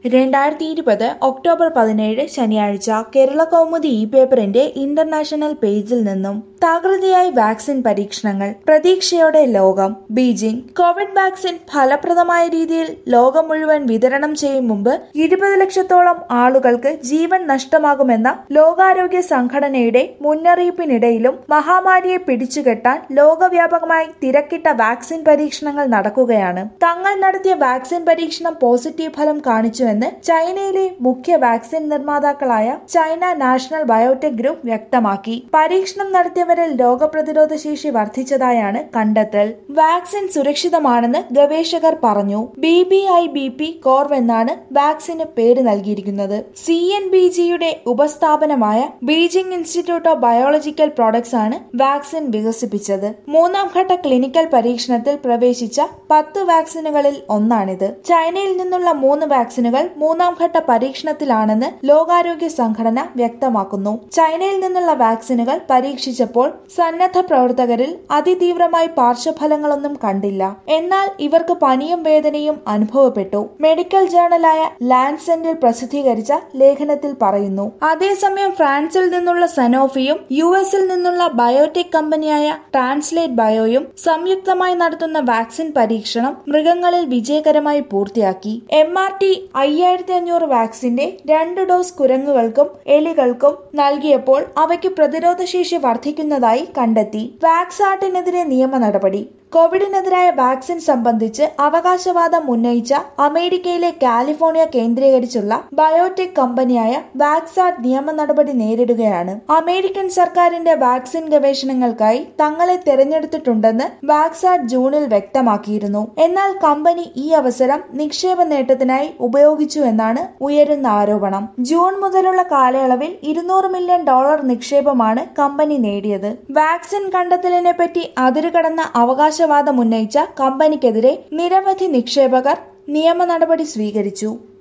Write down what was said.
2020 October 17 ശനിയാഴ്ച കേരള കൗമുദി പേപ്പറിന്റെ international പേജിൽ നിന്നും തകൃതിയായി വാക്സിൻ പരീക്ഷണങ്ങൾ പ്രതീക്ഷയോടെ ലോകം ബീജിംഗ് കോവിഡ് വാക്സിൻ ഫലപ്രദമായ രീതിയിൽ ലോകം മുഴുവൻ വിതരണം ചെയ്യും മുമ്പ് 20 ലക്ഷത്തോളം ആളുകൾക്ക് ജീവൻ നഷ്ടമാകുമെന്ന ലോകാരോഗ്യ സംഘടനയുടെ മുന്നറിയിപ്പിനിടയിലും മഹാമാരിയെ പിടിച്ചുകെട്ടാൻ ലോകവ്യാപകമായി തിരക്കിട്ട വാക്സിൻ പരീക്ഷണങ്ങൾ നടക്കുകയാണ്. തങ്ങൾ നടത്തിയ വാക്സിൻ പരീക്ഷണം പോസിറ്റീവ് ഫലം കാണിച്ചുവെന്ന് ചൈനയിലെ മുഖ്യ വാക്സിൻ നിർമ്മാതാക്കളായ ചൈന നാഷണൽ ബയോടെക് ഗ്രൂപ്പ് വ്യക്തമാക്കി. പരീക്ഷണം നടത്തിയവരിൽ രോഗപ്രതിരോധ ശേഷി വർദ്ധിച്ചതായാണ് കണ്ടെത്തൽ. വാക്സിൻ സുരക്ഷിതമാണെന്ന് ഗവേഷകർ പറഞ്ഞു. BBIBP കോർവ് എന്നാണ് വാക്സിന് പേര് നൽകിയിരിക്കുന്നത്. CNBGയുടെ ഉപസ്ഥാപനമായ Beijing Institute of Biological Products ആണ് വാക്സിൻ വികസിപ്പിച്ചത്. മൂന്നാം ഘട്ട ക്ലിനിക്കൽ പരീക്ഷണത്തിൽ പ്രവേശിച്ച 10 വാക്സിനുകളിൽ ഒന്നാണിത്. ചൈനയിൽ നിന്നുള്ള 3 വാക്സിനുകൾ മൂന്നാം ഘട്ട പരീക്ഷണത്തിലാണെന്ന് ലോകാരോഗ്യ സംഘടന വ്യക്തമാക്കുന്നു. ചൈനയിൽ നിന്നുള്ള വാക്സിനുകൾ പരീക്ഷിച്ചപ്പോൾ സന്നദ്ധ പ്രവർത്തകരിൽ അതിതീവ്രമായി പാർശ്വഫലങ്ങളൊന്നും കണ്ടില്ല. എന്നാൽ ഇവർക്ക് പനിയും വേദനയും അനുഭവപ്പെട്ടു. മെഡിക്കൽ ജേർണലായ ലാൻസെന്റിൽ പ്രസിദ്ധീകരിച്ച ലേഖനത്തിൽ പറയുന്നു. അതേസമയം ഫ്രാൻസിൽ നിന്നുള്ള സനോഫിയും US-ൽ നിന്നുള്ള ബയോടെക് കമ്പനിയായ ട്രാൻസ്ലേറ്റ് ബയോയും സംയുക്തമായി നടത്തുന്ന വാക്സിൻ പരീക്ഷണം മൃഗങ്ങളിൽ വിജയകരമായി പൂർത്തിയാക്കി. MRT-5500 വാക്സിന്റെ 2 ഡോസ് കുരങ്ങുകൾക്കും എലികൾക്കും നൽകിയപ്പോൾ അവയ്ക്ക് പ്രതിരോധശേഷി വർദ്ധിക്കുന്നതായി കണ്ടെത്തി. വാക്സാട്ടിനെതിരെ നിയമ നടപടി. കോവിഡിനെതിരായ വാക്സിൻ സംബന്ധിച്ച് അവകാശവാദം ഉന്നയിച്ച അമേരിക്കയിലെ കാലിഫോർണിയ കേന്ദ്രീകരിച്ചുള്ള ബയോടെക് കമ്പനിയായ വാക്സാട്ട് നിയമ നടപടി നേരിടുകയാണ്. അമേരിക്കൻ സർക്കാരിന്റെ വാക്സിൻ ഗവേഷണങ്ങൾക്കായി തങ്ങളെ തെരഞ്ഞെടുത്തിട്ടുണ്ടെന്ന് വാക്സാട്ട് ജൂണിൽ വ്യക്തമാക്കിയിരുന്നു. എന്നാൽ കമ്പനി ഈ അവസരം നിക്ഷേപ നേട്ടത്തിനായി ഉപയോഗിച്ചു എന്നാണ് ഉയരുന്ന ആരോപണം. ജൂൺ മുതലുള്ള കാലയളവിൽ $200 മില്യൺ നിക്ഷേപമാണ് കമ്പനി നേടിയത്. വാക്സിൻ കണ്ടെത്തലിനെ പറ്റി അതിരുകടന്ന അവകാശവാദം ഉന്നയിച്ച കമ്പനിക്കെതിരെ നിരവധി നിക്ഷേപകർ നിയമ നടപടി സ്വീകരിച്ചു.